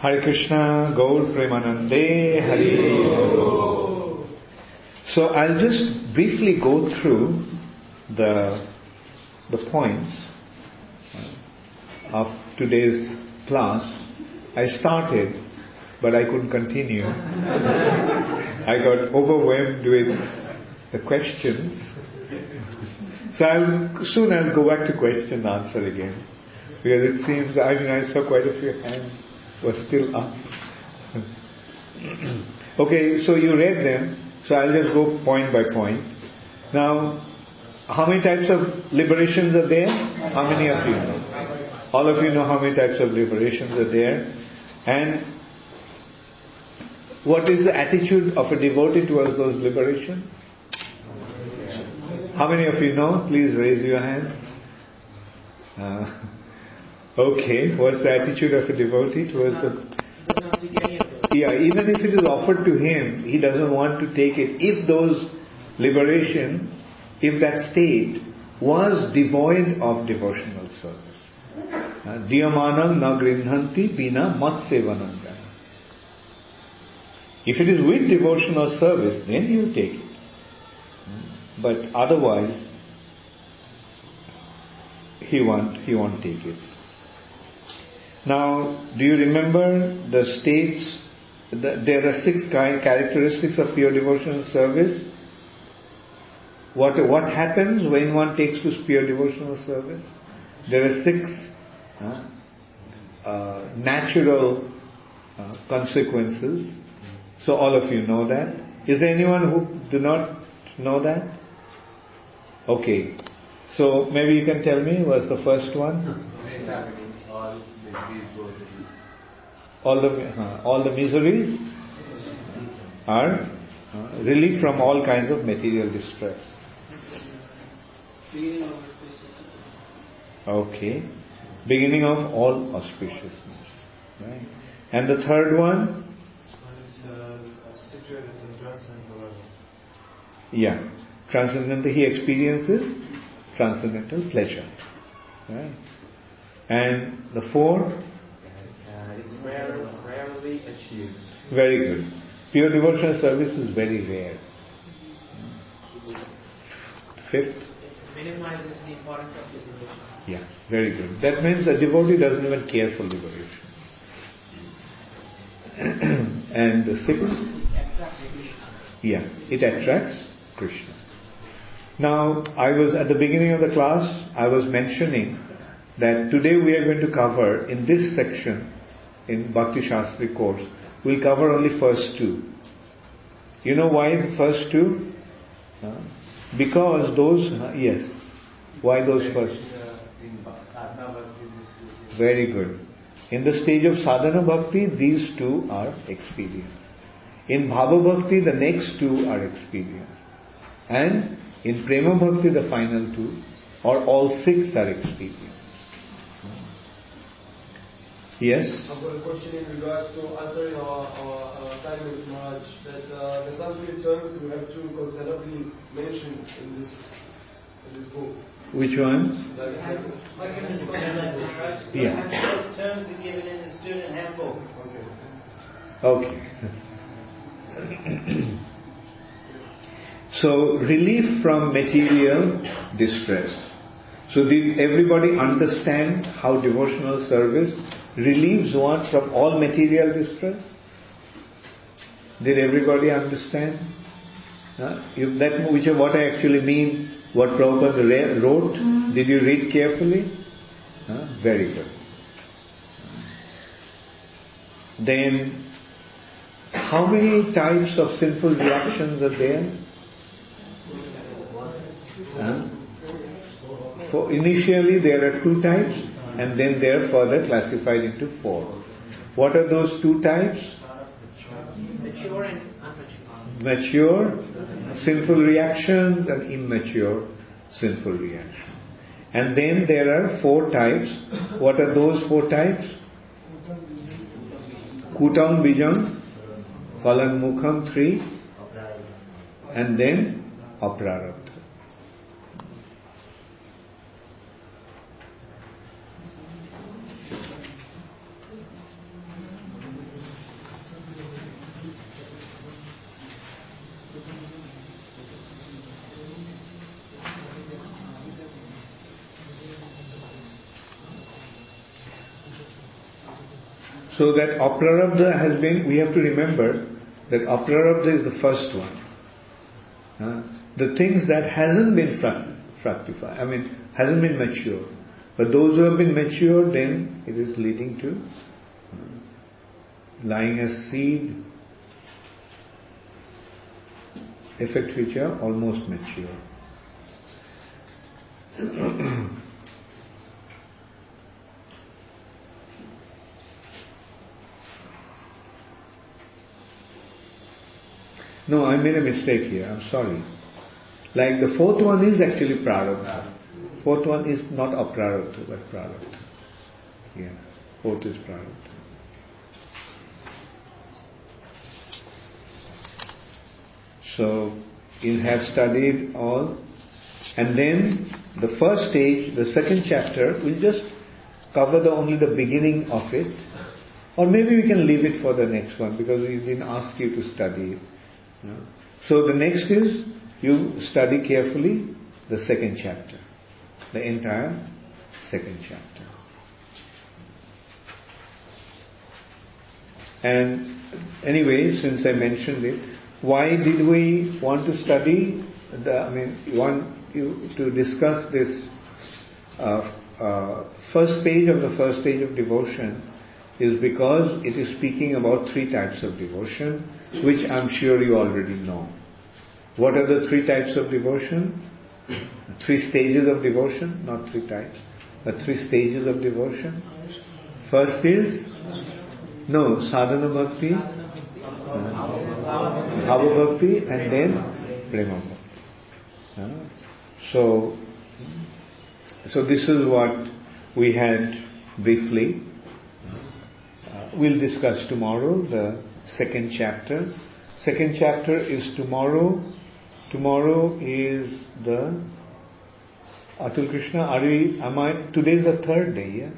Hare Krishna, Gaur Premanande, Hare. So I'll just briefly go through the points of today's class. I started, but I couldn't continue. I got overwhelmed with the questions. So I'll go back to question and answer again. Because it seems, I saw quite a few hands were still up. Okay, so you read them, so I'll just go point by point. Now, how many types of liberations are there? How many of you know? All of you know how many types of liberations are there. And what is the attitude of a devotee towards those liberations? How many of you know? Please raise your hand. Okay, what's the attitude of a devotee towards the... Yeah, even if it is offered to him, he doesn't want to take it. If those liberation, if that state was devoid of devotional service. Diyamanam na grinhanti bina mat sevananga. If it is with devotional service, then he will take it. But otherwise, he won't take it. Now, do you remember the states? There are 6 characteristics of pure devotional service. What happens when one takes to pure devotional service? There are 6 natural consequences. So all of you know that. Is there anyone who do not know that? Okay. So maybe you can tell me what's the first one? All the miseries are relief from all kinds of material distress. Okay. Beginning of all auspiciousness. Right. And the third one? Situated in transcendental level. Yeah. Transcendental, he experiences transcendental pleasure. Right. And the 4? It's rarely achieved. Very good. Pure devotional service is very rare. 5th? It minimizes the importance of liberation. Yeah, very good. That means a devotee doesn't even care for liberation. And the 6th? Yeah, it attracts Krishna. Now, at the beginning of the class, I was mentioning that today we are going to cover, in this section, in Bhakti Shastri course, we'll cover only first 2. You know why the first 2? Because those, yes. Why those first? Very good. In the stage of sadhana bhakti, these 2 are experienced. In bhava bhakti, the next 2 are experienced. And in prema bhakti, the final 2, or all 6 are experienced. Yes? I've got a question in regards to answering our assignments, Maharaj, that the Sanskrit terms we have to, because they're not really mentioned in this book. Which one? Yeah. Those terms are given in the student handbook. Okay. So, relief from material distress. So did everybody understand how devotional service relieves one from all material distress? Did everybody understand? Which is what I actually mean, what Prabhupada wrote. Did you read carefully? Very good. Then, how many types of sinful reactions are there? Initially there are 2 types, and then they are further classified into 4. What are those 2 types? Mature and immature. Mature sinful reactions and immature sinful reactions. And then there are 4 types. What are those 4 types? Kutam Bijam, Phalan Mukham 3, and then Aprarabdha. So that aprarabdha has been, we have to remember that aprarabdha is the first one. The things that hasn't been fructified, hasn't been mature. But those who have been mature, then it is leading to lying as seed, effects which are almost mature. No, I made a mistake here, I'm sorry. Like the fourth one is actually prarabdha. Fourth one is not aprarabdha, but prarabdha. Yeah, fourth is prarabdha. So, you have studied all, and then the first stage, the second chapter, we'll just cover only the beginning of it, or maybe we can leave it for the next one because we didn't ask you to study it. So the next is, you study carefully the second chapter, the entire second chapter. And anyway, since I mentioned it, why did we want to study want you to discuss this first page of the first stage of devotion is because it is speaking about three types of devotion, which I'm sure you already know. What are the three types of devotion? Three stages of devotion, not three types, but three stages of devotion. First is, sadhana bhakti, bhava bhakti, and then prema bhakti. So this is what we had briefly. We'll discuss tomorrow the second chapter. Second chapter is tomorrow. Tomorrow is the Atul Krishna. Today is the third day, yeah?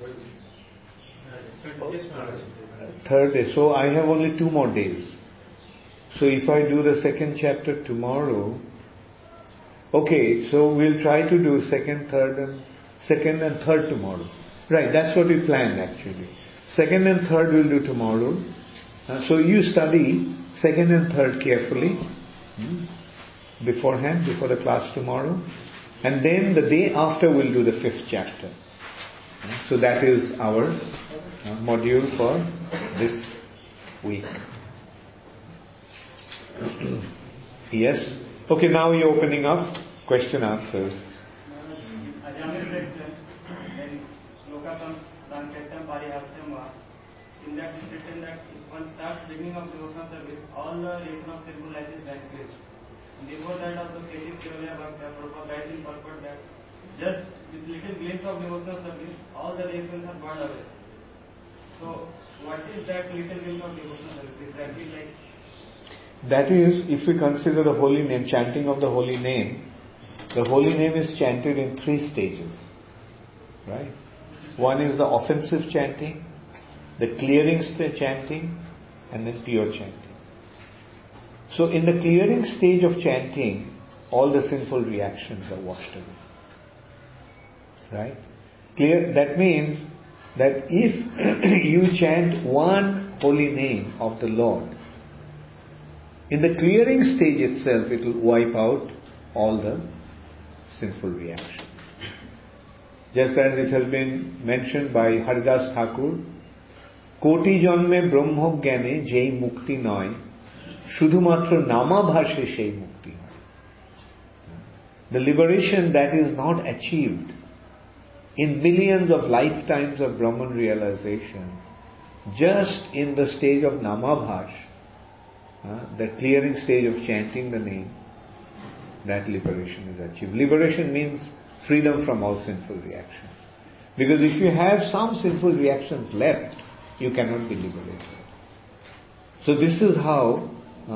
Third day. So I have only 2 more days. So if I do the second chapter tomorrow, okay, so we'll try to do second and third tomorrow. Right, that's what we planned actually. Second and third we'll do tomorrow. So you study second and third carefully beforehand, before the class tomorrow. And then the day after we'll do the 5th chapter. So that is our module for this week. Yes? Okay, now we're opening up question answers. In that is written that if one starts beginning of devotional service, all the relation of sinful life is vanquished. Before that also Ketif Kirolya Bhakta Prabhupada writes in purport that just with little glimpse of devotional service, all the reactions are burned away. So what is that little glimpse of devotional service? Exactly like? That is, if we consider the holy name, chanting of the holy name is chanted in 3 stages. Right? One is the offensive chanting, the clearing chanting, and then pure chanting. So in the clearing stage of chanting, all the sinful reactions are washed away. Right? That means that if you chant one holy name of the Lord, in the clearing stage itself, it will wipe out all the sinful reactions. Just as it has been mentioned by Haridas Thakur, Koti janme brahmo gyane jei mukti noy, shudhumatra namabhashe shei mukti. The liberation that is not achieved in millions of lifetimes of Brahman realization, just in the stage of namabhash, the clearing stage of chanting the name, that liberation is achieved. Liberation means freedom from all sinful reactions. Because if you have some sinful reactions left, you cannot be liberated. So this is how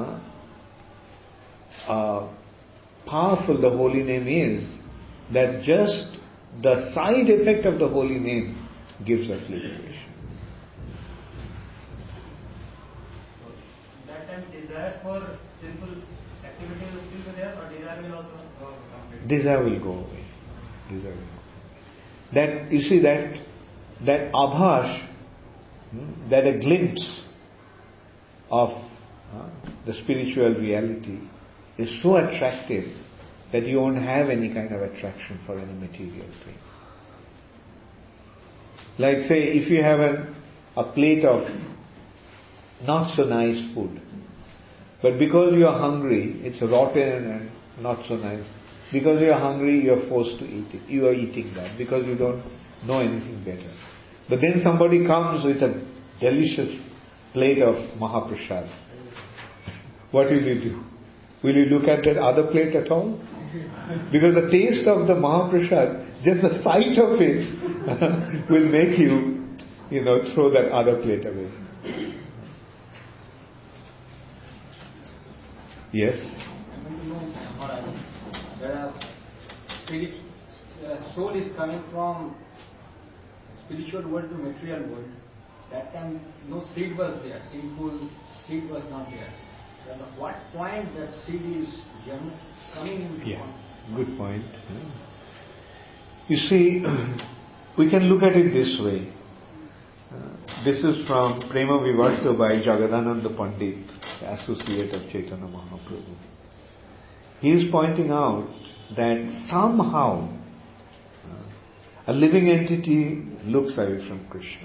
powerful the holy name is, that just the side effect of the holy name gives us liberation. That time desire for sinful activity will still be there, or desire will also go away? Desire will go away. Desire will go away. That, you see, that abhash, that a glimpse of the spiritual reality is so attractive that you won't have any kind of attraction for any material thing. Like say, if you have a plate of not so nice food, but because you are hungry, it's rotten and not so nice. Because you are hungry, you are forced to eat it. You are eating that because you don't know anything better. But then somebody comes with a delicious plate of Mahaprasad. What will you do? Will you look at that other plate at all? Because the taste of the Mahaprasad, just the sight of it will make you, throw that other plate away. Yes? I want to know, Maharaj, soul is coming from spiritual world to material world. That time no seed was there, sinful seed was not there. So at what point that seed is coming into Good point. You see, we can look at it this way. This is from Prema Vivarta by Jagadananda Pandit, the associate of Chaitanya Mahaprabhu. He is pointing out that somehow a living entity looks away from Krishna.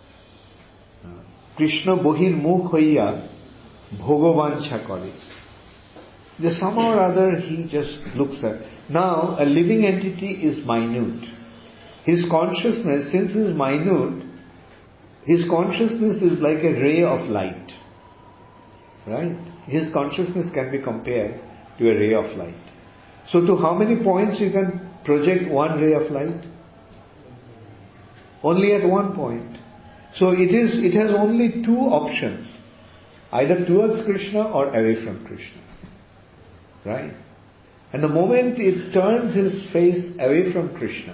Krishna bohir mukh hoiya bhogavancha kare. Somehow or other he just looks at. Now a living entity is minute. His consciousness, since he is minute, his consciousness is like a ray of light. Right? His consciousness can be compared to a ray of light. So to how many points you can project one ray of light? Only at one point. So it has only two options. Either towards Krishna or away from Krishna. Right? And the moment it turns his face away from Krishna,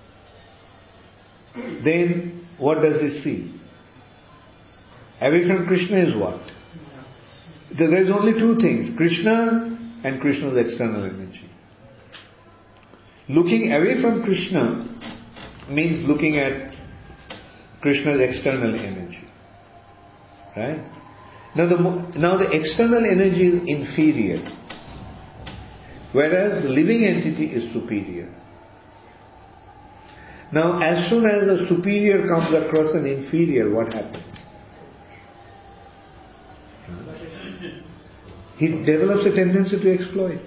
then what does he see? Away from Krishna is what? There is only two things, Krishna and Krishna's external energy. Looking away from Krishna means looking at Krishna's external energy. Right? Now the external energy is inferior, whereas the living entity is superior. Now as soon as the superior comes across an inferior, what happens? He develops a tendency to exploit.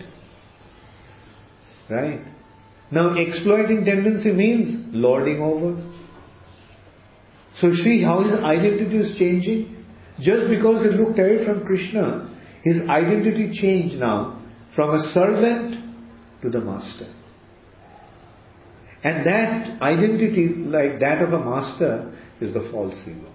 Right? Now exploiting tendency means lording over. So see how his identity is changing? Just because he looked away from Krishna, his identity changed now from a servant to the master. And that identity, like that of a master, is the false ego.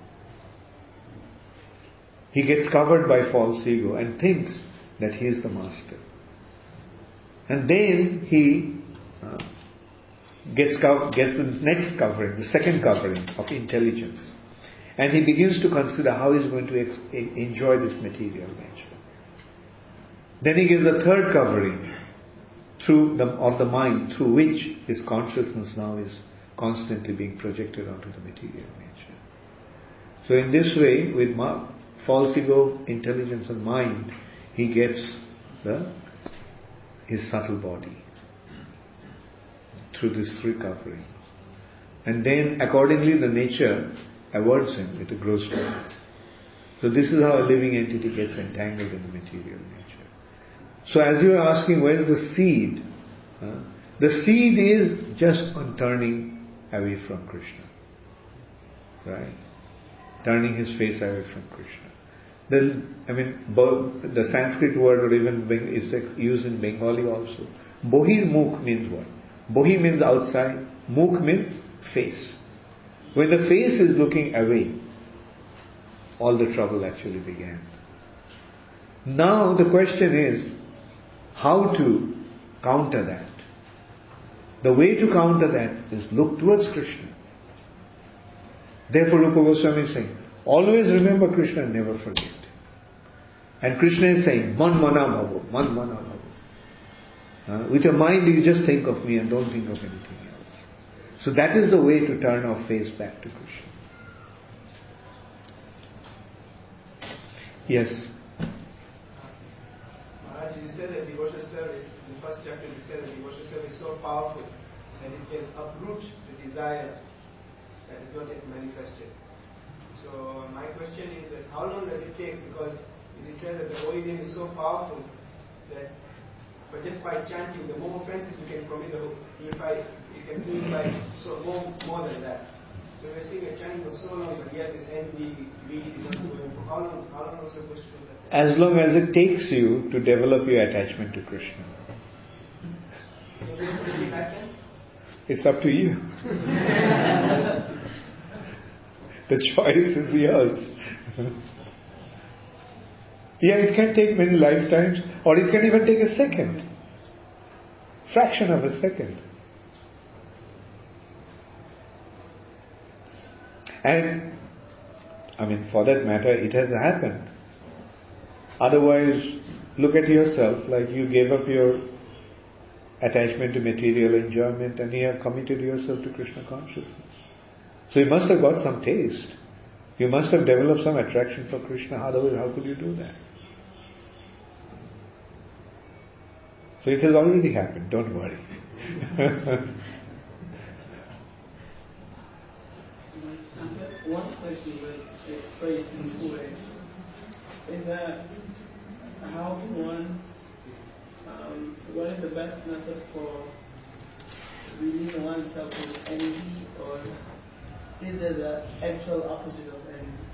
He gets covered by false ego and thinks that he is the master. And then he gets the next covering, the second covering of intelligence. And he begins to consider how he is going to enjoy this material nature. Then he gives the third covering of the mind, through which his consciousness now is constantly being projected onto the material nature. So in this way, with false ego, intelligence and mind, he gets his subtle body through this three covering. And then accordingly the nature awards him with a gross body. So this is how a living entity gets entangled in the material nature. So as you are asking, where is the seed? The seed is just on turning away from Krishna. Right? Turning his face away from Krishna. The Sanskrit word or even is used in Bengali also. Bohir mukh means what? Bohi means outside, mukh means face. When the face is looking away, all the trouble actually began. Now the question is, how to counter that? The way to counter that is look towards Krishna. Therefore Rupa Goswami is saying, always remember Krishna and never forget. And Krishna is saying, man mana bhavo, man mana bhavo. With your mind you just think of me and don't think of anything else. So that is the way to turn our face back to Krishna. Yes. Maharaj, you said that devotional service, in the first chapter you said that devotional service is so powerful that it can uproot the desire that is not yet manifested. So my question is that how long does it take? Because it is said that the holy name is so powerful that but just by chanting, the more offenses you can commit, you can purify so more than that. So we're seeing a chanting for so long, but yet this envy, greed is not going. How long are we supposed to do that? As long as it takes you to develop your attachment to Krishna. Can you just put it back then? It's up to you. The choice is yours. Yeah, it can take many lifetimes, or it can even take a second. Fraction of a second. And, for that matter, it has happened. Otherwise, look at yourself, like you gave up your attachment to material enjoyment and you have committed yourself to Krishna consciousness. So you must have got some taste. You must have developed some attraction for Krishna, otherwise how could you do that? So it has already happened, don't worry. One question was expressed in two ways. Is that how can one, what is the best method for releasing oneself with envy, or is there the actual opposite of envy?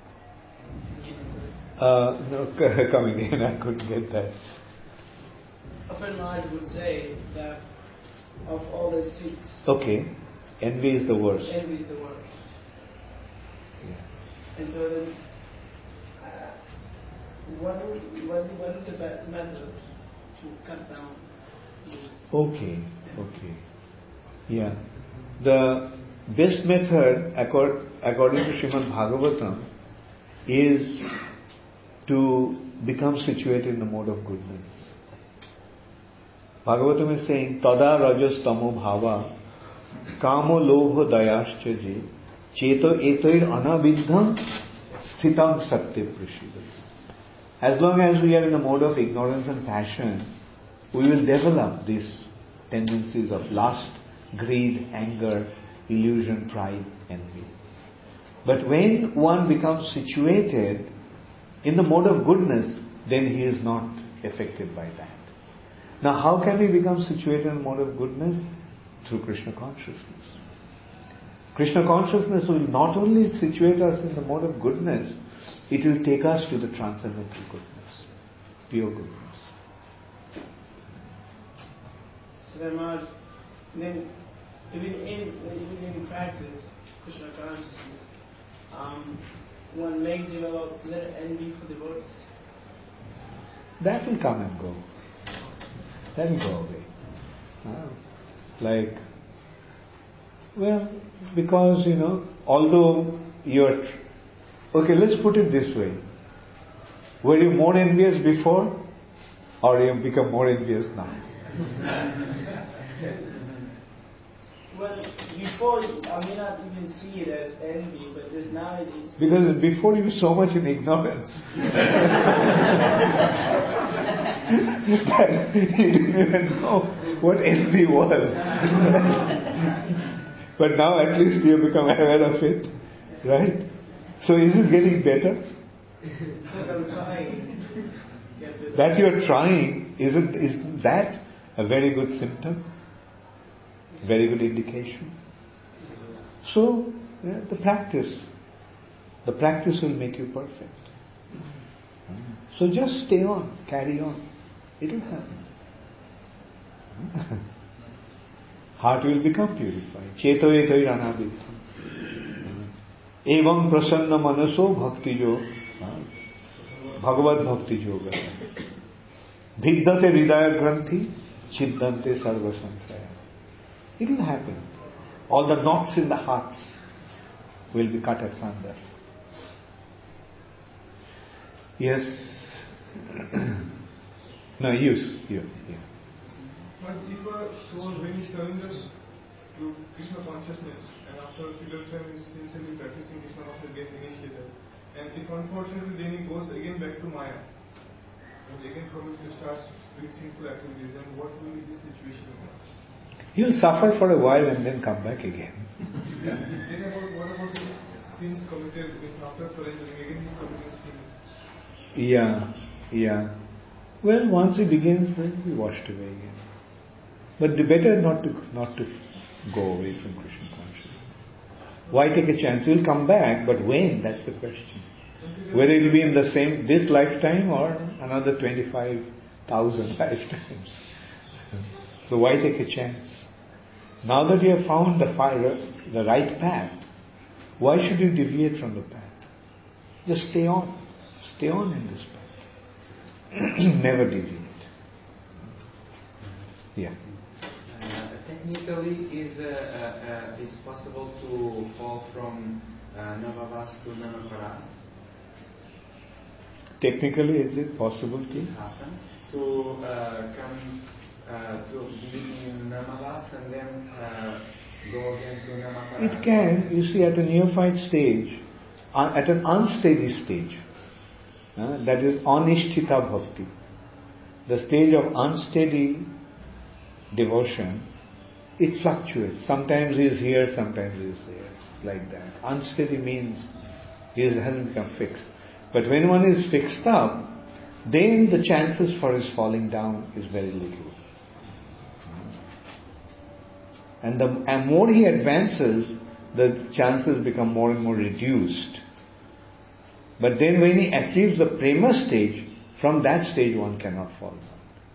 No, come again, I couldn't get that. A friend Maharaj would say that of all the six, Okay, envy is the worst. envy is the worst. Yeah. And so then, what is the best method to cut down this? Okay. Yeah. The best method, according to Srimad Bhagavatam, is to become situated in the mode of goodness. Bhagavatam is saying, Tada rajas tamo bhava, kamo lobho dayascha je, cheto etoir anaviddham sthitam satya prashidati. As long as we are in the mode of ignorance and passion, we will develop these tendencies of lust, greed, anger, illusion, pride, envy. But when one becomes situated in the mode of goodness, then he is not affected by that. Now how can we become situated in the mode of goodness? Through Krishna consciousness. Krishna consciousness will not only situate us in the mode of goodness, it will take us to the transcendental goodness, pure goodness. So then even in practice, Krishna consciousness, one may develop little envy for devotees. That will come and go. That will go away. Because, although you're... Okay, let's put it this way. Were you more envious before, or you have become more envious now? Well, before, I may not even see it as envy, but just now it is. Because before you were so much in ignorance that you didn't even know what envy was. But now at least you have become aware of it, right? So is it getting better? Because I'm trying. That you're trying, isn't that a very good symptom? Very good indication. So, the practice will make you perfect. So just stay on, carry on. It'll happen. Heart will become purified. Cheto etoir anabhittam. Evam prasanna manaso bhakti jo, bhagavad bhakti yoga. Viddhate hridaya granthi, chiddante sarva samsaya. It will happen. All the knots in the hearts will be cut asunder. Yes. No, you. But if a soul really surrenders to Krishna consciousness, and after a period of time is sincerely practicing Krishna consciousness gets initiated, And if unfortunately then he goes again back to Maya, and again probably starts with sinful activities, then what will be the situation? He'll suffer for a while and then come back again. Then what about his sins committed after surrendering? Again he's committing sin. Yeah. Well, once he begins, then he'll be washed away again. But the better not to go away from Krishna consciousness. Why take a chance? He'll come back, but when? That's the question. Whether it'll be in this lifetime or another 25,000 lifetimes. So why take a chance? Now that you have found the right path, why should you deviate from the path? Just stay on in this path. Never deviate. Yeah. Technically, is possible to fall from Navavas to Namaparas? Technically, is it possible to? It happens to come to be in Namavas and then go again to Namaparas. It can. You see, at a neophyte stage, at an unsteady stage, that is anishtita bhakti, the stage of unsteady devotion, it fluctuates. Sometimes he is here, sometimes he is there, like that. Unsteady means he hasn't become fixed. But when one is fixed up, then the chances for his falling down is very little. And the more he advances, the chances become more and more reduced. But then when he achieves the prema stage, from that stage one cannot fall down.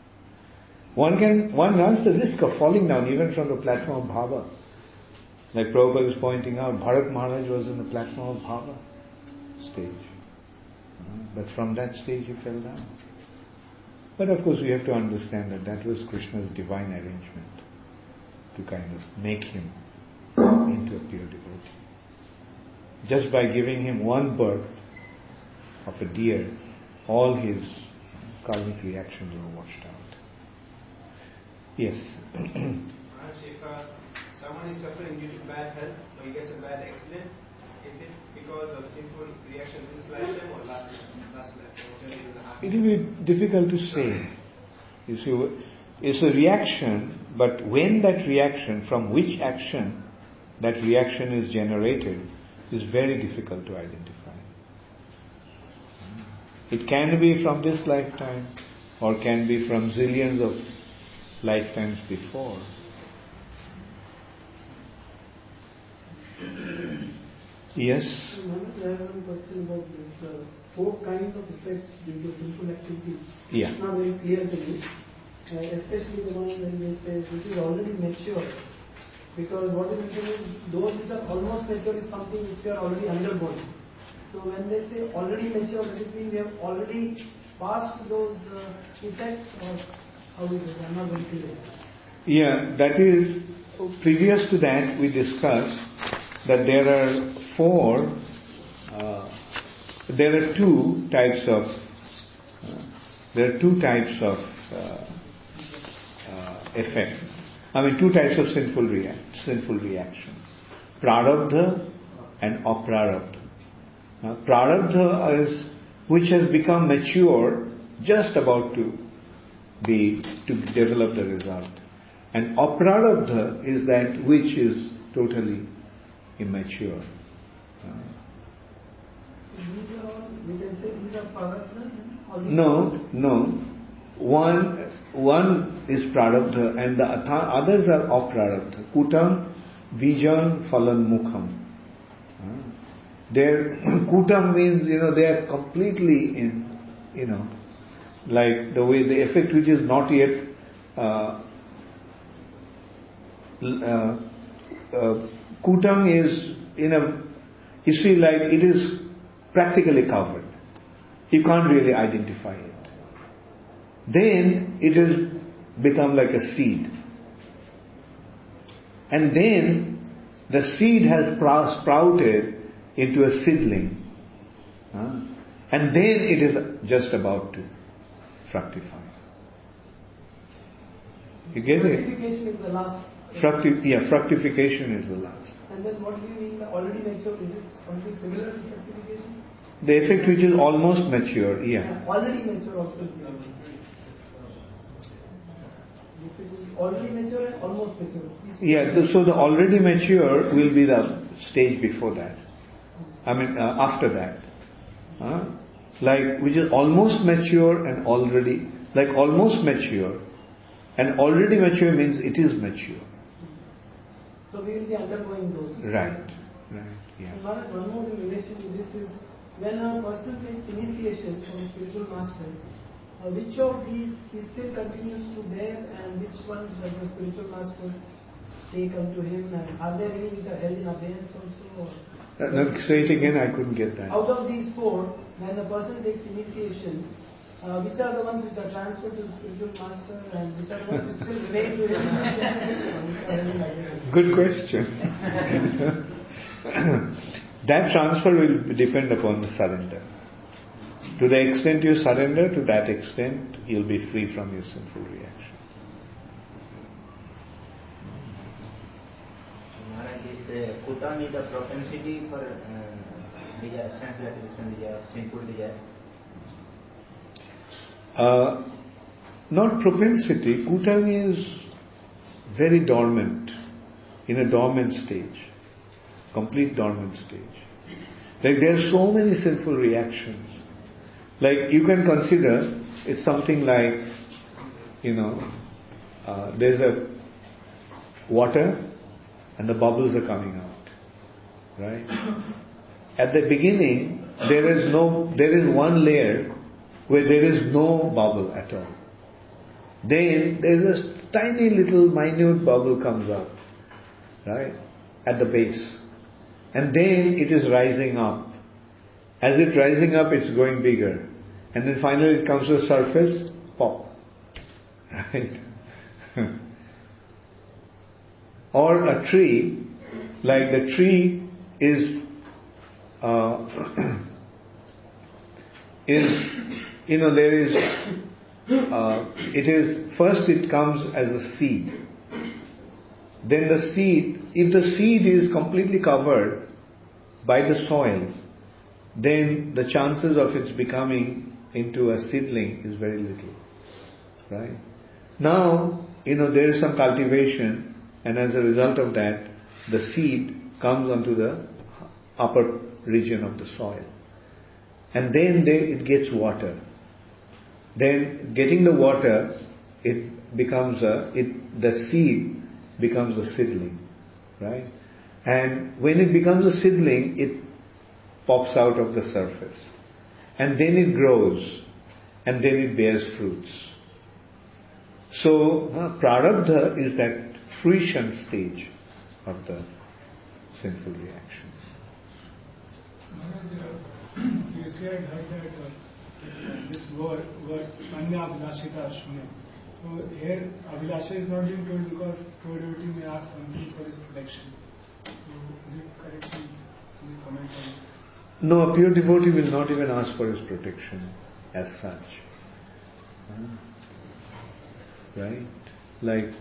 One runs the risk of falling down even from the platform of bhava. Like Prabhupada was pointing out, Bharat Maharaj was in the platform of bhava stage. But from that stage he fell down. But of course we have to understand that was Krishna's divine arrangement to kind of make him into a pure devotee. Just by giving him one birth of a deer, all his karmic reactions were washed out. Yes. If someone is suffering due to bad health or he gets a bad accident, is it because of sinful reaction this lifetime or last lifetime? It will be difficult to say. You see, it's a reaction, but when that reaction, from which action that reaction is generated, is very difficult to identify. It can be from this lifetime or can be from zillions of lifetimes before. Yes? I have one question about this. 4 kinds of effects due to sinful activities. Yeah. It's not very clear to me. Especially the one when they say this is already mature. Because what is written is those which are almost mature is something which we are already undergone. So when they say already mature, does it mean we have already passed those effects, or how is it? I'm not very clear. Yeah, that is, previous to that we discussed that there are 2 types of effect. 2 types of sinful reaction. Prarabdha and aprarabdha. Prarabdha is which has become mature, just about to develop the result. And aprarabdha is that which is totally immature. These are all, we can say these are prarabdha? No. One is prarabdha and the others are aprarabdha. Kutam, bijam, phalan, mukham. Kutam means, they are completely in, like the way the effect which is not yet kutam is you see, like it is practically covered. You can't really identify it. Then it has become like a seed. And then the seed has sprouted into a seedling. And then it is just about to fructify. You get it? Fructification is the last. Fructification is the last. And then what do you mean by already mature? Is it something similar to fructification? The effect which is almost mature, yeah. Already mature also. If it is already mature and almost mature. Yeah, so the already mature will be the stage before that. After that. Like, which is almost mature and already, like almost mature. And already mature means it is mature. So we will be undergoing those. Right, yeah. And one more in relation to this is, when a person takes initiation from a spiritual master, which of these he still continues to bear, and which ones does the spiritual master take unto him, and are there any which are held in abeyance also? No, say it again, I couldn't get that. Out of these four, when a person takes initiation, which are the ones which are transferred to the spiritual master, and which are the ones which still remain to him? Good question. That transfer will depend upon the surrender. To the extent you surrender, to that extent you'll be free from your sinful reaction. Maharaj, is Kutami the propensity for desire, sense gratification desire, sinful desire? Not propensity. Kutami is very dormant, in a dormant stage, complete dormant stage. Like there are so many sinful reactions. Like you can consider it's something like, there's a water and the bubbles are coming out, right? At the beginning, there is one layer where there is no bubble at all. Then there is a tiny little minute bubble comes up, right, at the base. And then it is rising up. As it's rising up, it's going bigger. And then finally it comes to the surface, pop. Right? Or a tree, like the tree is first it comes as a seed. Then the seed, if the seed is completely covered by the soil, then the chances of its becoming into a seedling is very little. Right? Now, there is some cultivation, and as a result of that, the seed comes onto the upper region of the soil. And then it gets water. Then getting the water, the seed becomes a seedling, right? And when it becomes a seedling, it pops out of the surface. And then it grows, and then it bears fruits. So, prarabdha is that fruition stage of the sinful reaction. Previously I heard that this words Anya Abhilashita Shunya. So here Abhilasha is not being told because pure devotee may ask something for his protection. So is it correct? Can you comment on it? No, a pure devotee will not even ask for his protection as such. Right? Like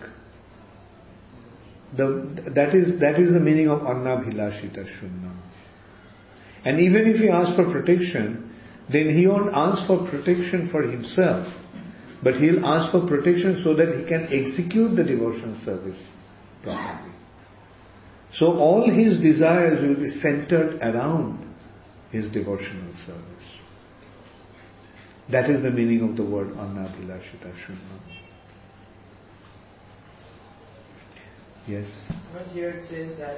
that is the meaning of Annabhilashita Shunya. And even if he asks for protection, then he won't ask for protection for himself, but he'll ask for protection so that he can execute the devotional service properly. So all his desires will be centered around his devotional service. That is the meaning of the word Annabhilashita Shunya. Yes? But here it says that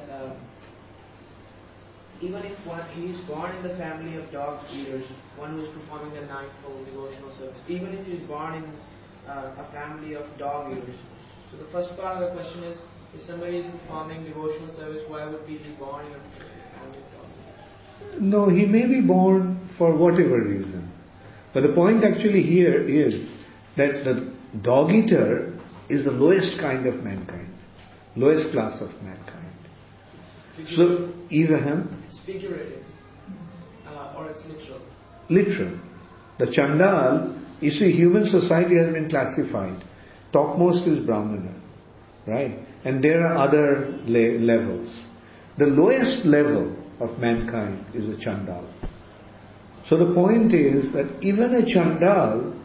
even if he is born in the family of dog eaters, one who is performing the ninefold devotional service, even if he is born in a family of dog eaters. So the first part of the question is, if somebody is performing devotional service, why would he be born in a family of dog eaters? No, he may be born for whatever reason. But the point actually here is that the dog eater is the lowest kind of mankind, lowest class of mankind. So, even it's figurative, or it's literal. Literal. The Chandal, you see, human society has been classified. Topmost is Brahmana, right? And there are other levels. The lowest level of mankind is a Chandal. So the point is that even a Chandal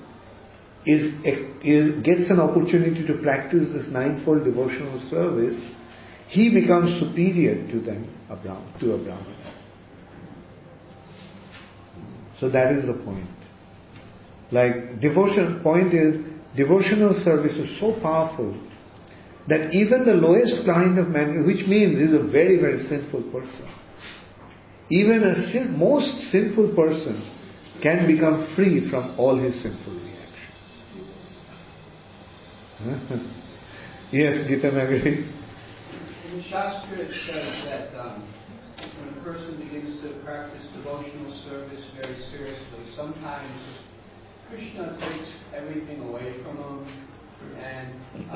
gets an opportunity to practice this ninefold devotional service, he becomes superior to them, to a Brahmana. So that is the point. Like devotional service is so powerful that even the lowest kind of man, which means he's a very, very sinful person, even a most sinful person can become free from all his sinful reactions. Yes, Gita Nagari. In the Shastra it says that when a person begins to practice devotional service very seriously, sometimes Krishna takes everything away from him and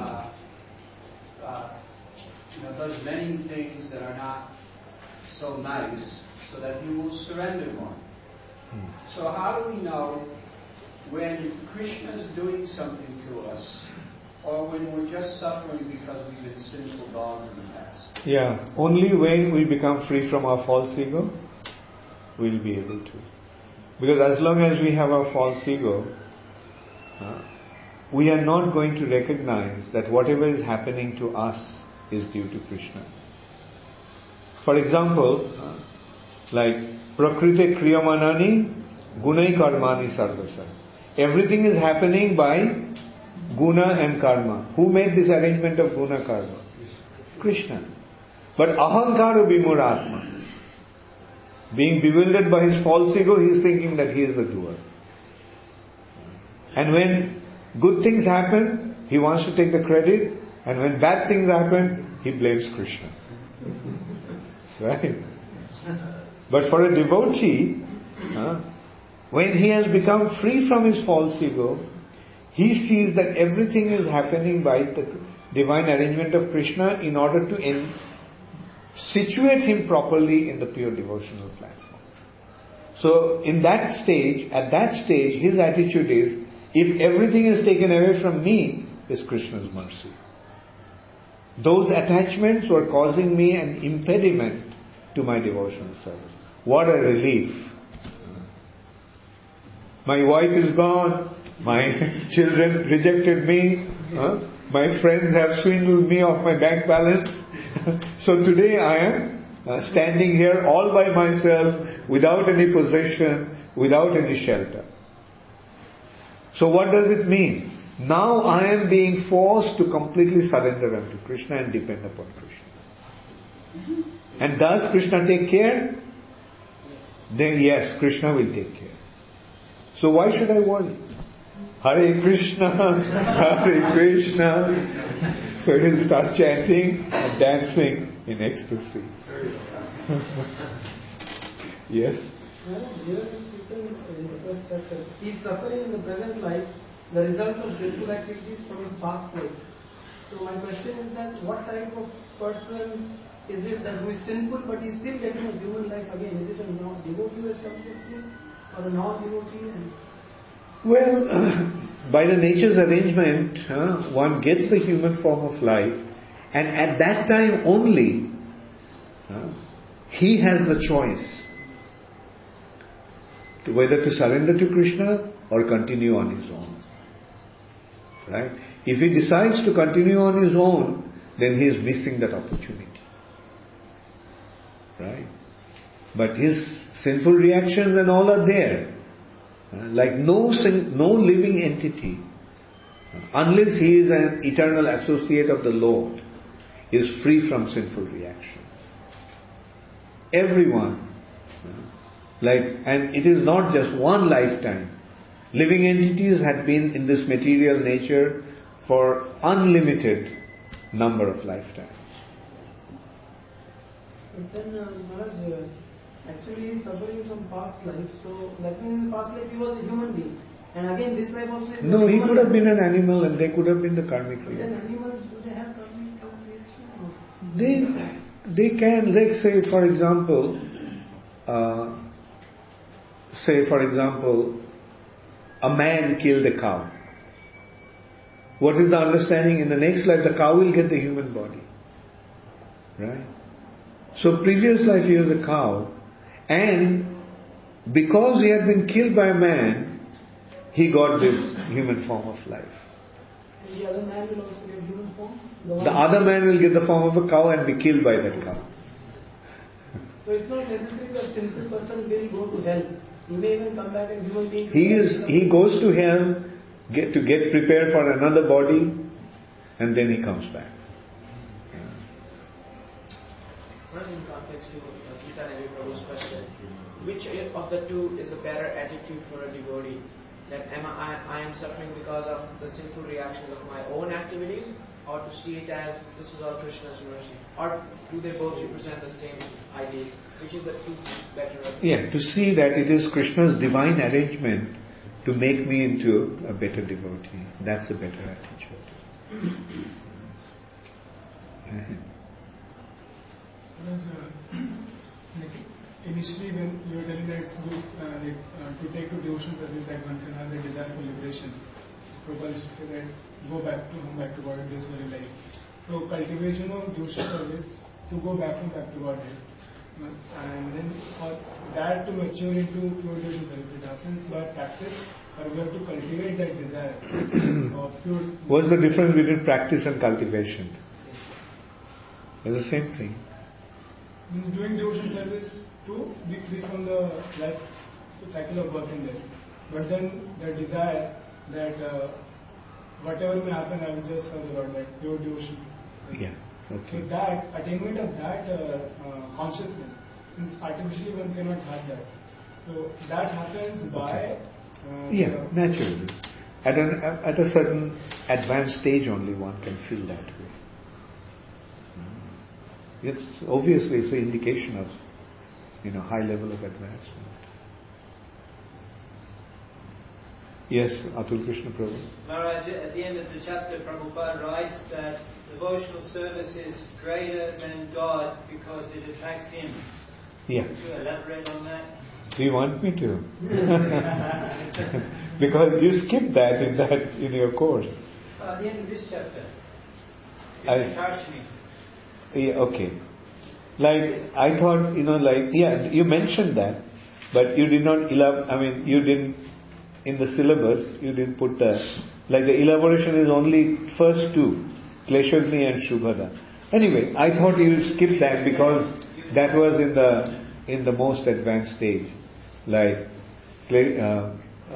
does many things that are not so nice, so that he will surrender more. So how do we know when Krishna is doing something to us, or when we're just suffering because we've been sinful dogs in the past? Yeah, only when we become free from our false ego, we'll be able to. Because as long as we have our false ego, we are not going to recognize that whatever is happening to us is due to Krishna. For example, like Prakriti Kriyamanani Gunai Karmani Sarvasa. Everything is happening by Guna and Karma. Who made this arrangement of Guna Karma? Krishna. But Ahankara Vimuratma, being bewildered by his false ego, he is thinking that he is the doer. And when good things happen, he wants to take the credit, and when bad things happen, he blames Krishna. Right? But for a devotee, when he has become free from his false ego, he sees that everything is happening by the divine arrangement of Krishna in order to situate him properly in the pure devotional platform. So at that stage, his attitude is, if everything is taken away from me, is Krishna's mercy. Those attachments were causing me an impediment to my devotional service. What a relief. My wife is gone, my children rejected me, my friends have swindled me of my bank balance. So today I am standing here all by myself, without any possession, without any shelter. So what does it mean? Now I am being forced to completely surrender unto Krishna and depend upon Krishna. And does Krishna take care? Then yes, Krishna will take care. So why should I worry? Hare Krishna, Hare Krishna. So he'll start chanting and dancing in ecstasy. Yes? He is suffering in the present life the results of sinful activities from his past life. So my question is that what type of person is it that who is sinful but is still getting a human life again? Is it a devotee or something, or a non-devotee? Well, by the nature's arrangement, one gets the human form of life, and at that time only, he has the choice to whether to surrender to Krishna or continue on his own. Right? If he decides to continue on his own, then he is missing that opportunity. Right? But his sinful reactions and all are there. Like no living entity, unless he is an eternal associate of the Lord, is free from sinful reactions. Everyone, and it is not just one lifetime. Living entities had been in this material nature for unlimited number of lifetimes. But then, Maharaj, actually he is suffering from past life, so that means in past life he was a human being. And again this life also is No, he could have been an animal and they could have been the karmic reaction. Then animals, do they have karmic reaction? They can, like say for example, a man killed a cow. What is the understanding? In the next life the cow will get the human body. Right? So previous life he was a cow, and because he had been killed by a man, he got this human form of life. And the other man will also get human form? The other man will get the form of a cow and be killed by that cow. So it's not necessary that sinful person will go to hell. He may even come back as human being. He goes to hell to get prepared for another body, and then he comes back. In context to Chaitanya Prabhu's question, which of the two is a better attitude for a devotee? That I am suffering because of the sinful reactions of my own activities, or to see it as this is all Krishna's mercy? Or do they both represent the same idea? Which is the two better? Yeah, to see that it is Krishna's divine arrangement to make me into a better devotee. That's a better attitude. Initially, when you were telling that it's good to take to devotional service, that one can have the desire for liberation. Prabhupada used to say that go back to God in this very life. So cultivation of devotional service to go back to God, and then for that to mature into pure devotional service, it happens by practice, or we have to cultivate that desire of pure. What's the difference between practice and cultivation? It's the same thing. Means doing devotional service to be free from the life, the cycle of birth and death. But then the desire that whatever may happen, I will just serve the Lord, that pure devotion. Yeah. Okay. So that attainment of that consciousness, means artificially one cannot have that. So that happens by. Naturally. At a certain advanced stage, only one can feel that way. It's obviously it's an indication of, high level of advancement. Yes, Atul Krishna Prabhu. Maharaj, at the end of the chapter, Prabhupada writes that devotional service is greater than God because it attracts Him. Yeah. Could you elaborate on that? Do you want me to? Because you skipped that in your course. At the end of this chapter, Yeah, okay. I thought, you mentioned that, but you did not you didn't, in the syllabus, you didn't put the elaboration is only first two, Kleshagni and Shubhada. Anyway, I thought you skipped that because that was in the most advanced stage. Shangrananda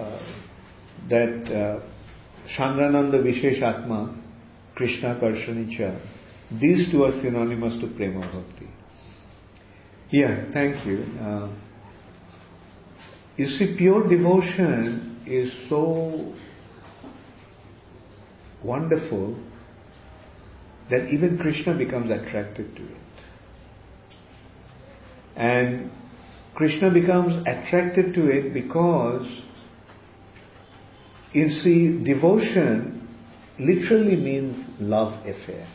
Vishesh Atma, Krishna Karshanicha, these two are synonymous to Prema Bhakti. Yeah, thank you. You see, pure devotion is so wonderful that even Krishna becomes attracted to it. And Krishna becomes attracted to it because, you see, devotion literally means love affair.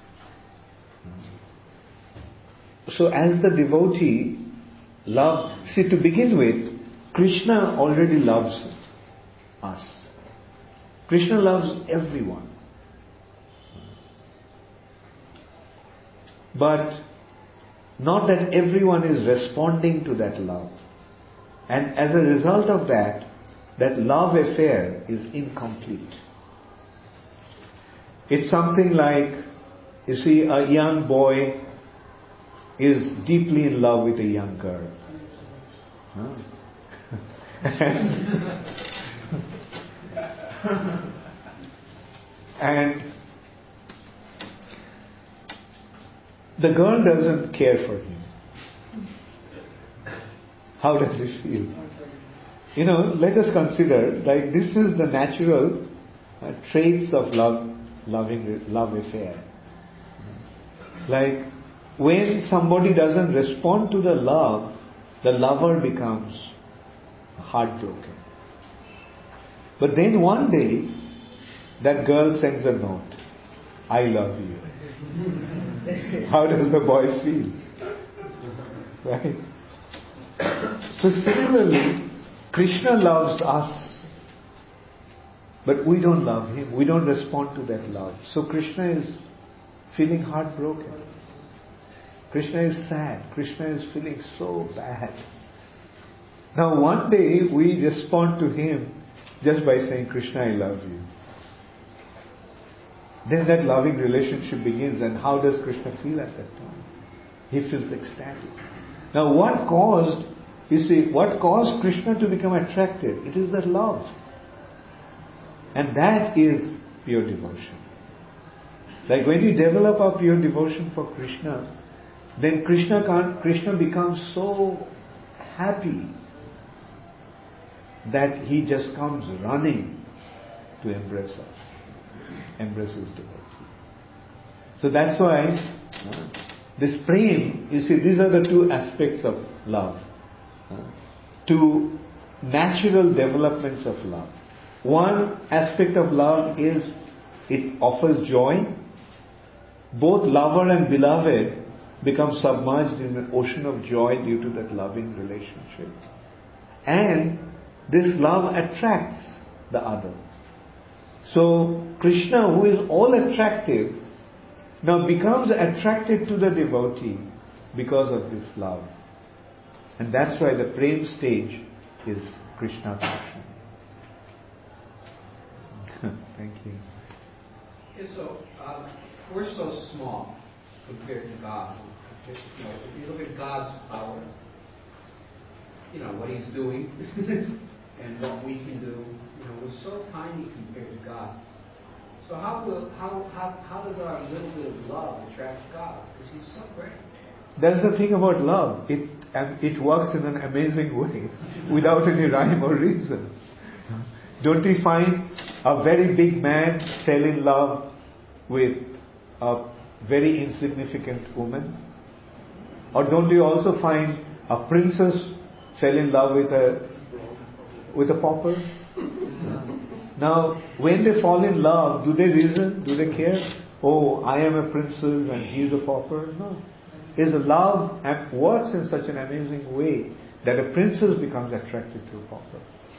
So as the devotee, to begin with, Krishna already loves us. Krishna loves everyone. But not that everyone is responding to that love. And as a result of that love affair is incomplete. It's something like, you see, a young boy is deeply in love with a young girl. And the girl doesn't care for him. How does he feel? Let us consider, this is the natural traits of love affair. When somebody doesn't respond to the love, the lover becomes heartbroken. But then one day, that girl sends a note, I love you. How does the boy feel? Right? So similarly, Krishna loves us, but we don't love him. We don't respond to that love. So Krishna is feeling heartbroken. Krishna is sad. Krishna is feeling so bad. Now one day we respond to him just by saying, Krishna, I love you. Then that loving relationship begins, and how does Krishna feel at that time? He feels ecstatic. Now what caused Krishna to become attracted? It is that love. And that is pure devotion. Like when you develop a pure devotion for Krishna, then Krishna becomes so happy that he just comes running to embrace us, embrace his devotee. So that's why this prem, you see, these are the two aspects of love. Two natural developments of love. One aspect of love is it offers joy. Both lover and beloved become submerged in an ocean of joy due to that loving relationship. And this love attracts the other. So Krishna, who is all attractive, now becomes attracted to the devotee because of this love. And that's why the prem stage is Krishna Darshan. Thank you. Okay, so we're so small compared to God. If you look at God's power, what He's doing and what we can do, we're so tiny compared to God. So how does our little bit of love attract God? Because He's so great. That's the thing about love. It works in an amazing way, without any rhyme or reason. Don't we find a very big man fell in love with a very insignificant woman? Or don't we also find a princess fell in love with a pauper? Now, when they fall in love, do they reason? Do they care? Oh, I am a princess and he is a pauper? No. His love works in such an amazing way that a princess becomes attracted to a pauper.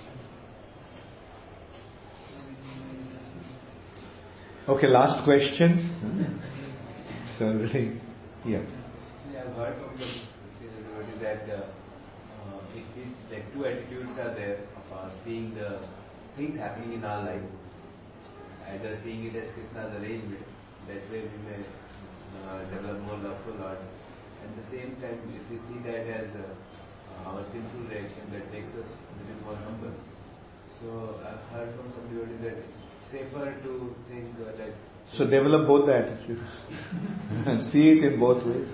Okay, last question. So really, yeah. I've heard from the devotees that like two attitudes are there of seeing the things happening in our life. Either seeing it as Krishna's arrangement, that way we may develop more love for Lord. At the same time, if we see that as our sinful reaction, that makes us a little more humble. So I've heard from some devotees that it's safer to think that. So develop both the attitudes. See it in both ways.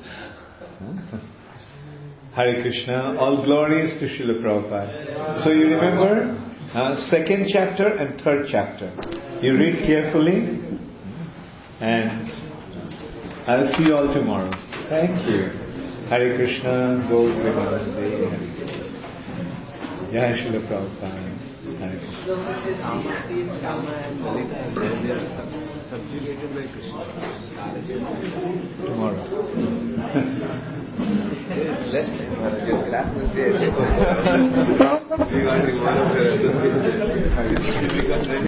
Hare Krishna. All glories to Srila Prabhupada. So you remember second chapter and third chapter. You read carefully, and I'll see you all tomorrow. Thank you. Hare Krishna. Go Premanande. Jai Srila Prabhupada. Subjugated by Krishna. Tomorrow. Less time, Maharaj. Your graph was there. We want to associate.